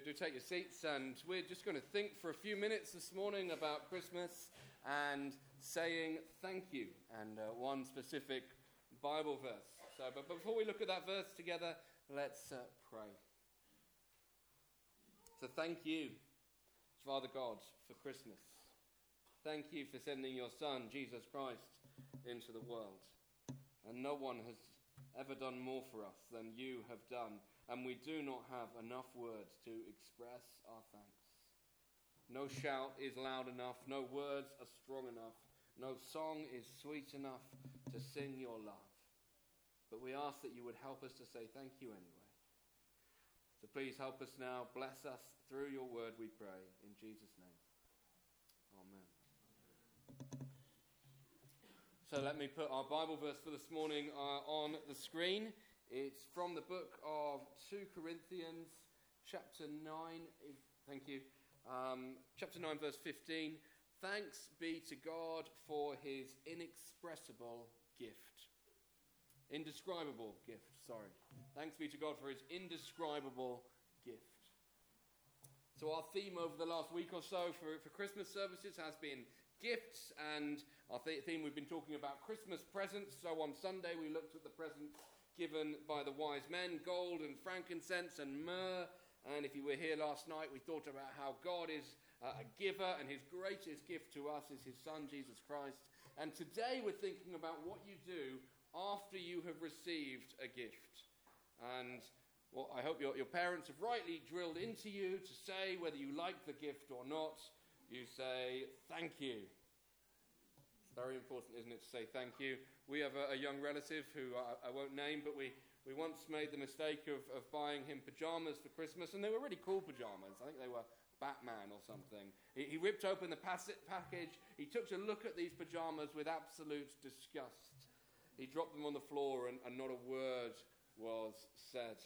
do take your seats, and we're just going to think for a few minutes this morning about Christmas and saying thank you, and one specific Bible verse. But before we look at that verse together, let's pray. So thank you, Father God, for Christmas. Thank you for sending your Son, Jesus Christ, into the world. And no one has ever done more for us than you have done, and we do not have enough words to express our thanks. No shout is loud enough, no words are strong enough, no song is sweet enough to sing your love. But we ask that you would help us to say thank you anyway. So please help us now, bless us through your word, we pray, in Jesus' name. Amen. So let me put our Bible verse for this morning on the screen. It's from the book of 2 Corinthians, chapter 9. Thank you. Chapter 9, verse 15. Thanks be to God for his inexpressible gift. Indescribable gift, sorry. Thanks be to God for his indescribable gift. So our theme over the last week or so for Christmas services has been gifts, and our theme we've been talking about Christmas presents. So on Sunday we looked at the presents given by the wise men, gold and frankincense and myrrh. And if you were here last night, we thought about how God is a giver, and his greatest gift to us is his Son, Jesus Christ. And today we're thinking about what you do after you have received a gift. And well, I hope your parents have rightly drilled into you to say whether you like the gift or not. You say, thank you. It's very important, isn't it, to say thank you. We have a young relative who I won't name, but we once made the mistake of buying him pajamas for Christmas, and they were really cool pajamas. I think they were Batman or something. He ripped open the package. He took a look at these pajamas with absolute disgust. He dropped them on the floor, and not a word was said.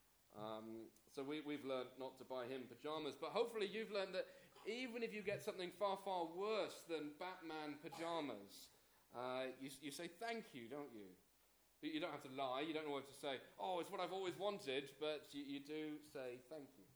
So we've learned not to buy him pajamas, but hopefully you've learned that even if you get something far, far worse than Batman pajamas, you say thank you, don't you? You don't have to lie, you don't know what to say, oh, it's what I've always wanted, but you do say thank you.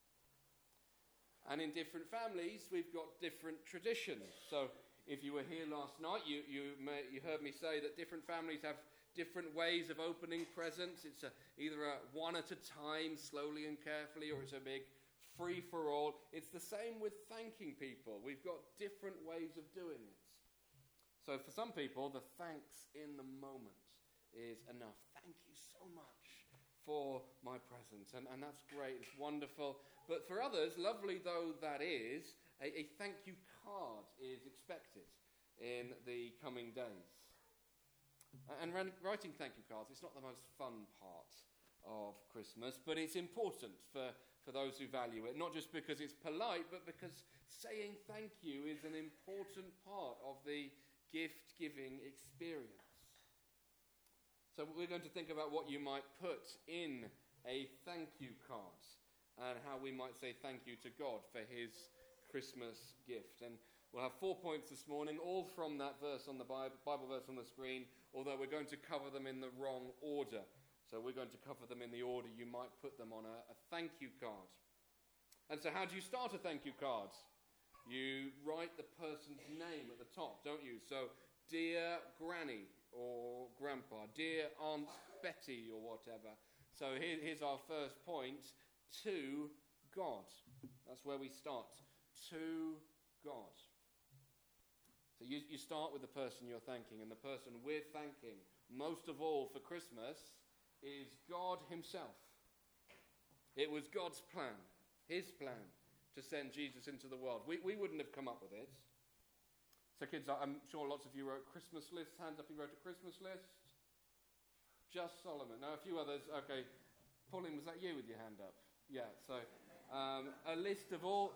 And in different families, we've got different traditions. So if you were here last night, you heard me say that different families have different ways of opening presents. It's either a one at a time, slowly and carefully, or it's a big free-for-all. It's the same with thanking people. We've got different ways of doing it. So for some people, the thanks in the moment is enough. Thank you so much for my present. And that's great. It's wonderful. But for others, lovely though that is, a thank you card is expected in the coming days. And writing thank you cards, it's not the most fun part of Christmas, but it's important for those who value it, not just because it's polite, but because saying thank you is an important part of the gift-giving experience. So we're going to think about what you might put in a thank you card and how we might say thank you to God for his Christmas gift. And we'll have 4 points this morning, all from that verse on the Bible verse on the screen, although we're going to cover them in the wrong order. So we're going to cover them in the order you might put them on a thank you card. And so how do you start a thank you card? You write the person's name at the top, don't you? So, dear Granny or Grandpa, dear Aunt Betty or whatever. So here's our first point, to God. That's where we start. To God. So you start with the person you're thanking, and the person we're thanking most of all for Christmas is God himself. It was God's plan, his plan, to send Jesus into the world. We wouldn't have come up with it. So kids, I'm sure lots of you wrote Christmas lists. Hands up, you wrote a Christmas list. Just Solomon. Now a few others. Okay, Pauline, was that you with your hand up? Yeah, so a list of all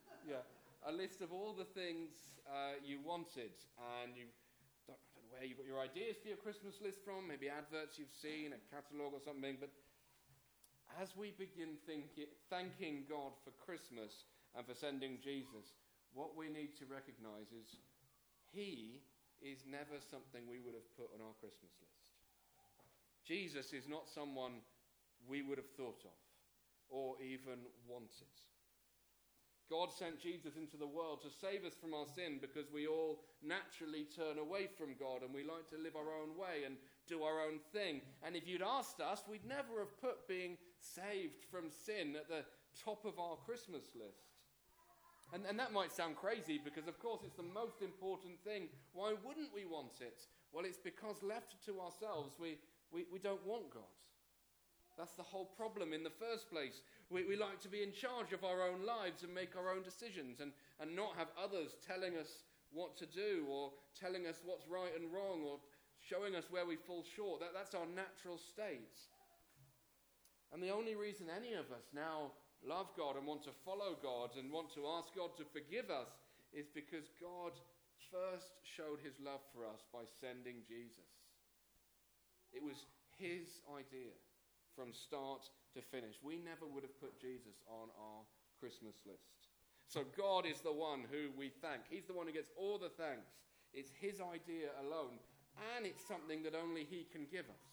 the things you wanted, and I don't know where you got your ideas for your Christmas list from, maybe adverts you've seen, a catalogue or something, but as we begin thanking God for Christmas and for sending Jesus, what we need to recognise is he is never something we would have put on our Christmas list. Jesus is not someone we would have thought of or even want it. God sent Jesus into the world to save us from our sin because we all naturally turn away from God and we like to live our own way and do our own thing. And if you'd asked us, we'd never have put being saved from sin at the top of our Christmas list. And that might sound crazy because, of course, it's the most important thing. Why wouldn't we want it? Well, it's because left to ourselves, we don't want God. That's the whole problem in the first place. We like to be in charge of our own lives and make our own decisions and not have others telling us what to do or telling us what's right and wrong or showing us where we fall short. That's our natural state. And the only reason any of us now love God and want to follow God and want to ask God to forgive us is because God first showed his love for us by sending Jesus. It was his idea from start to finish. We never would have put Jesus on our Christmas list. So God is the one who we thank. He's the one who gets all the thanks. It's his idea alone, and it's something that only he can give us.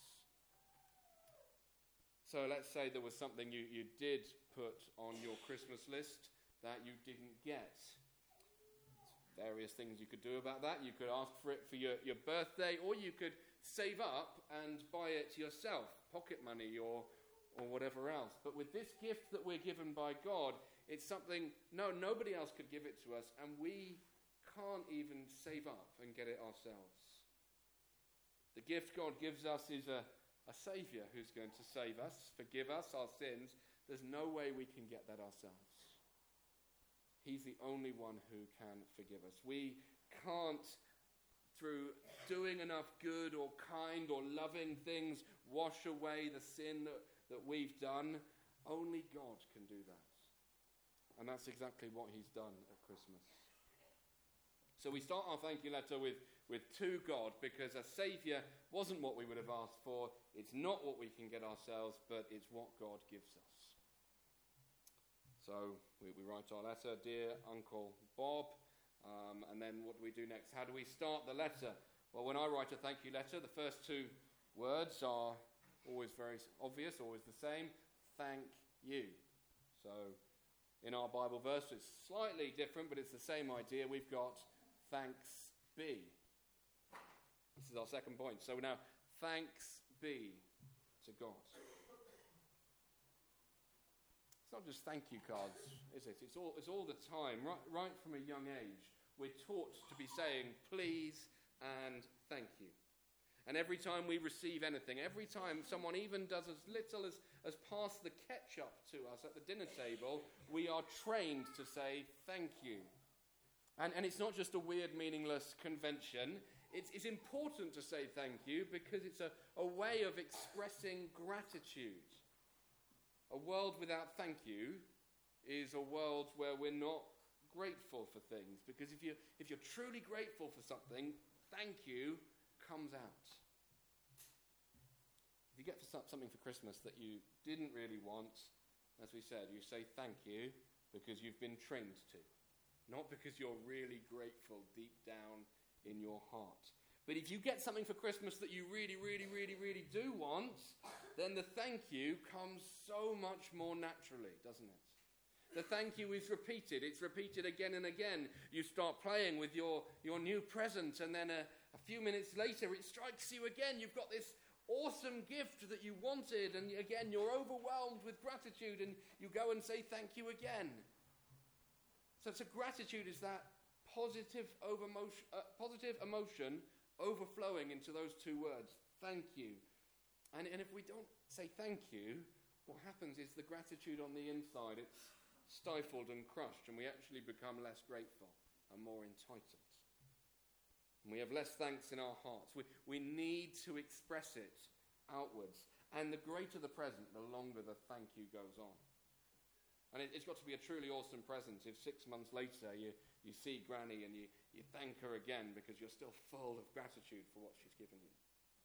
So let's say there was something you did put on your Christmas list that you didn't get. Various things you could do about that. You could ask for it for your birthday, or you could save up and buy it yourself, pocket money or whatever else. But with this gift that we're given by God, it's something nobody else could give it to us, and we can't even save up and get it ourselves. The gift God gives us is a Saviour who's going to save us, forgive us our sins. There's no way we can get that ourselves. He's the only one who can forgive us. We can't, through doing enough good or kind or loving things, wash away the sin that we've done. Only God can do that. And that's exactly what he's done at Christmas. So we start our thank you letter with to God, because a Saviour wasn't what we would have asked for. It's not what we can get ourselves, but it's what God gives us. So we write our letter, Dear Uncle Bob, and then what do we do next? How do we start the letter? Well, when I write a thank you letter, the first two words are always very obvious, always the same. Thank you. So in our Bible verse, it's slightly different, but it's the same idea. We've got thanks be. This is our second point. So now, thanks be to God. It's not just thank you cards, is it? It's all the time. Right from a young age, we're taught to be saying please and thank you. And every time we receive anything, every time someone even does as little as pass the ketchup to us at the dinner table, we are trained to say thank you. And it's not just a weird, meaningless convention. It's important to say thank you because it's a way of expressing gratitude. A world without thank you is a world where we're not grateful for things. Because if you're truly grateful for something, thank you comes out. If you get something for Christmas that you didn't really want, as we said, you say thank you because you've been trained to. Not because you're really grateful deep down in your heart. But if you get something for Christmas that you really, really, really, really do want, then the thank you comes so much more naturally, doesn't it? The thank you is repeated. It's repeated again and again. You start playing with your new present, and then a few minutes later it strikes you again. You've got this awesome gift that you wanted, and again you're overwhelmed with gratitude, and you go and say thank you again. So gratitude is that positive emotion overflowing into those two words, thank you. And if we don't say thank you, what happens is the gratitude on the inside, it's stifled and crushed, and we actually become less grateful and more entitled. And we have less thanks in our hearts. We need to express it outwards. And the greater the present, the longer the thank you goes on. And it's got to be a truly awesome present if 6 months later you see Granny and you thank her again because you're still full of gratitude for what she's given you.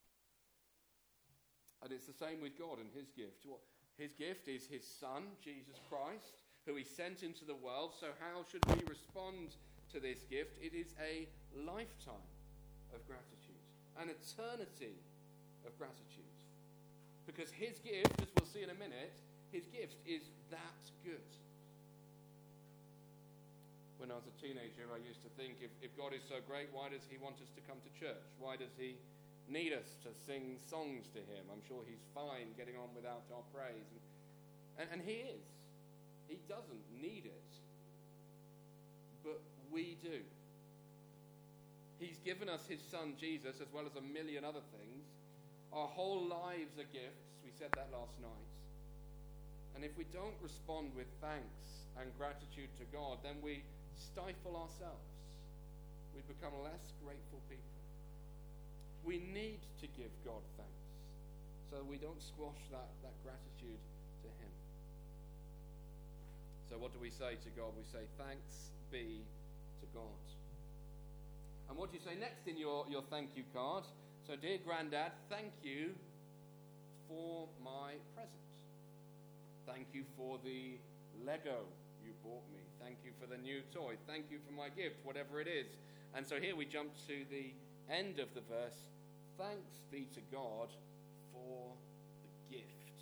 And it's the same with God and his gift. His gift is his Son, Jesus Christ, who he sent into the world. So how should we respond to this gift? It is a lifetime of gratitude, an eternity of gratitude. Because his gift, as we'll see in a minute, his gift is that good. When I was a teenager, I used to think, if God is so great, why does he want us to come to church? Why does he need us to sing songs to him? I'm sure he's fine getting on without our praise. And he is. He doesn't need it. But we do. He's given us his son Jesus, as well as a million other things. Our whole lives are gifts. We said that last night. And if we don't respond with thanks and gratitude to God, then we stifle ourselves. We become less grateful people. We need to give God thanks so we don't squash that gratitude to him. So what do we say to God? We say, thanks be to God. And what do you say next in your thank you card? So, dear Grandad, thank you for my present. Thank you for the Lego you bought me. Thank you for the new toy. Thank you for my gift, whatever it is. And so here we jump to the end of the verse. Thanks be to God for the gift.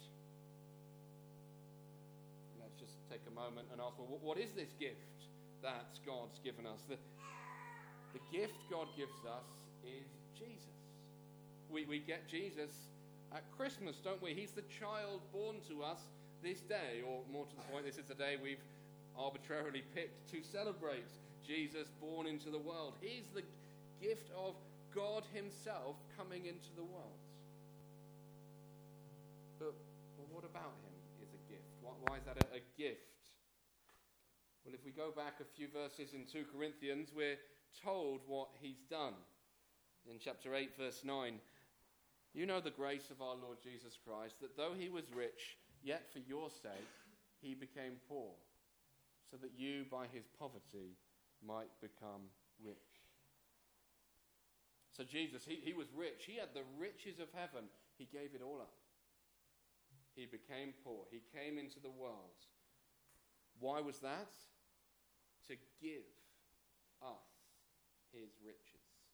Let's just take a moment and ask, well, what is this gift that God's given us? The gift God gives us is Jesus. We get Jesus at Christmas, don't we? He's the child born to us this day, or more to the point, this is the day we've arbitrarily picked to celebrate Jesus born into the world. He's the gift of God himself coming into the world. But what about him is a gift? Why is that a gift? Well, if we go back a few verses in 2 Corinthians, we're told what he's done. In chapter 8, verse 9, you know the grace of our Lord Jesus Christ, that though he was rich, yet for your sake he became poor, so that you by his poverty might become rich. So Jesus, he was rich. He had the riches of heaven. He gave it all up. He became poor. He came into the world. Why was that? To give us his riches.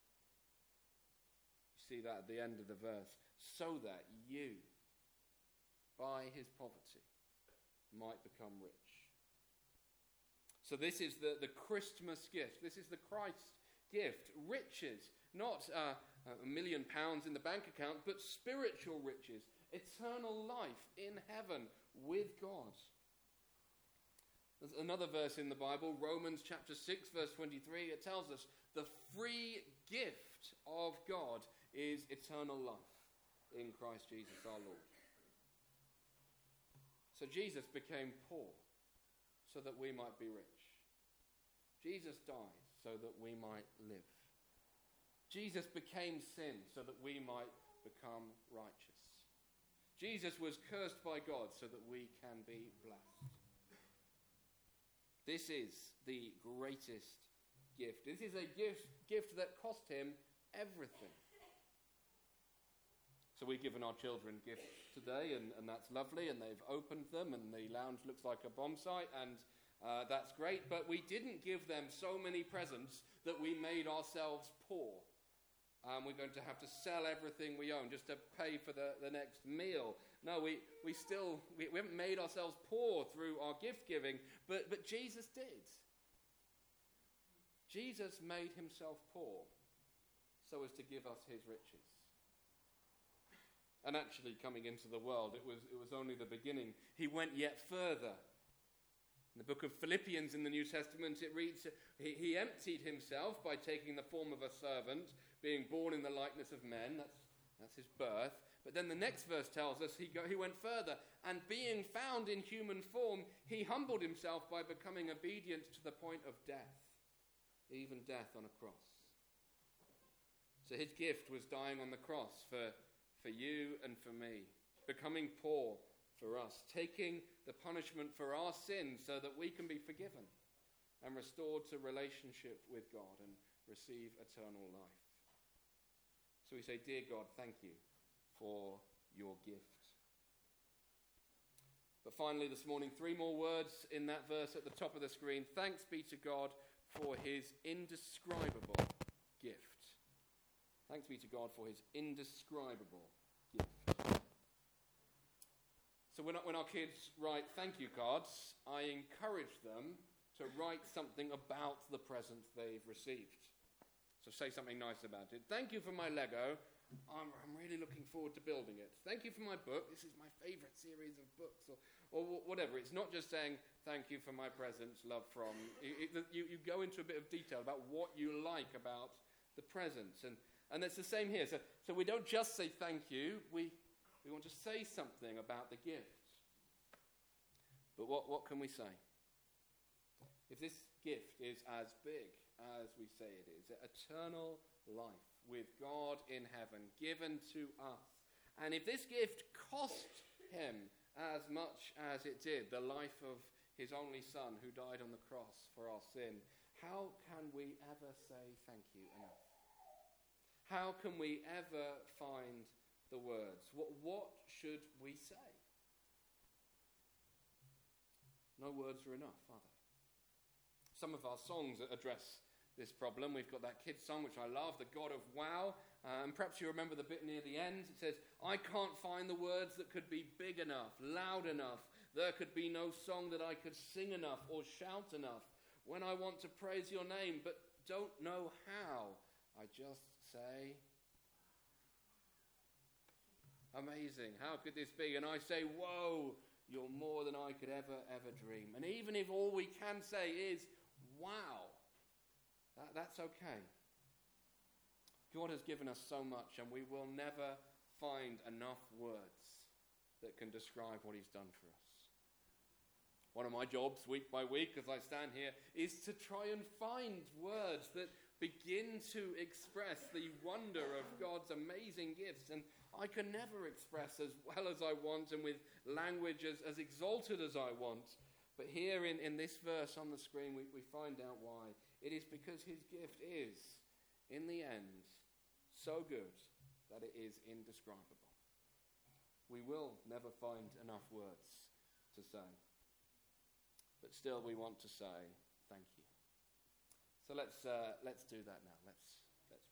You see that at the end of the verse. So that you, by his poverty, might become rich. So this is the Christmas gift. This is the Christ gift. Riches. Not £1 million in the bank account, but spiritual riches. Eternal life in heaven with God. There's another verse in the Bible, Romans chapter 6, verse 23. It tells us the free gift of God is eternal life in Christ Jesus our Lord. So Jesus became poor so that we might be rich. Jesus died so that we might live. Jesus became sin so that we might become righteous. Jesus was cursed by God so that we can be blessed. This is the greatest gift. This is a gift that cost him everything. So we've given our children gifts today, and that's lovely, and they've opened them, and the lounge looks like a bomb site, and that's great, but we didn't give them so many presents that we made ourselves poor. We're going to have to sell everything we own just to pay for the next meal. No, we haven't made ourselves poor through our gift giving, but Jesus did. Jesus made himself poor so as to give us his riches. And actually, coming into the world, it was only the beginning. He went yet further. In the book of Philippians in the New Testament, it reads, he emptied himself by taking the form of a servant, being born in the likeness of men. That's his birth. But then the next verse tells us he went further, and being found in human form, he humbled himself by becoming obedient to the point of death, even death on a cross. So his gift was dying on the cross for you and for me, becoming poor for us, taking the punishment for our sins so that we can be forgiven and restored to relationship with God and receive eternal life. So we say, dear God, thank you for your gift. But finally this morning, 3 more words in that verse at the top of the screen. Thanks be to God for his indescribable gift. Thanks be to God for his indescribable gift. So So when our kids write thank you cards, I encourage them to write something about the present they've received. So say something nice about it. Thank you for my Lego. I'm really looking forward to building it. Thank you for my book. This is my favourite series of books. Or whatever. It's not just saying thank you for my presents, love from. You go into a bit of detail about what you like about the presents. And it's the same here. So we don't just say thank you. We want to say something about the gift. But what can we say? If this gift is as big as we say it is, eternal life with God in heaven given to us, and if this gift cost him as much as it did, the life of his only son who died on the cross for our sin, how can we ever say thank you enough? How can we ever find the words? What should we say? No words are enough, are they? Some of our songs address this problem. We've got that kids' song, which I love, The God of Wow. And perhaps you remember the bit near the end. It says, I can't find the words that could be big enough, loud enough. There could be no song that I could sing enough or shout enough when I want to praise your name, but don't know how. I just say, amazing. How could this be? And I say, whoa, you're more than I could ever dream. And even if all we can say is, wow, that's okay. God has given us so much, and we will never find enough words that can describe what he's done for us. One of my jobs, week by week, as I stand here, is to try and find words that begin to express the wonder of God's amazing gifts. And I can never express as well as I want and with language as exalted as I want. But here in this verse on the screen, we find out why. It is because his gift is, in the end, so good that it is indescribable. We will never find enough words to say. But still we want to say thank you. So let's do that now. Let's pray.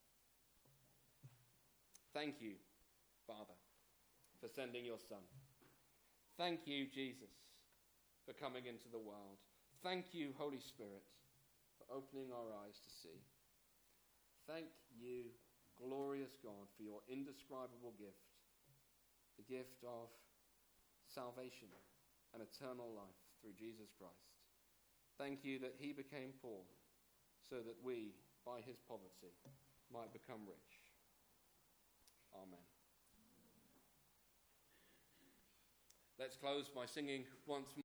Thank you, Father, for sending your Son. Thank you, Jesus, for coming into the world. Thank you, Holy Spirit, for opening our eyes to see. Thank you, glorious God, for your indescribable gift, the gift of salvation and eternal life through Jesus Christ. Thank you that he became poor so that we, by his poverty, might become rich. Amen. Let's close by singing once more.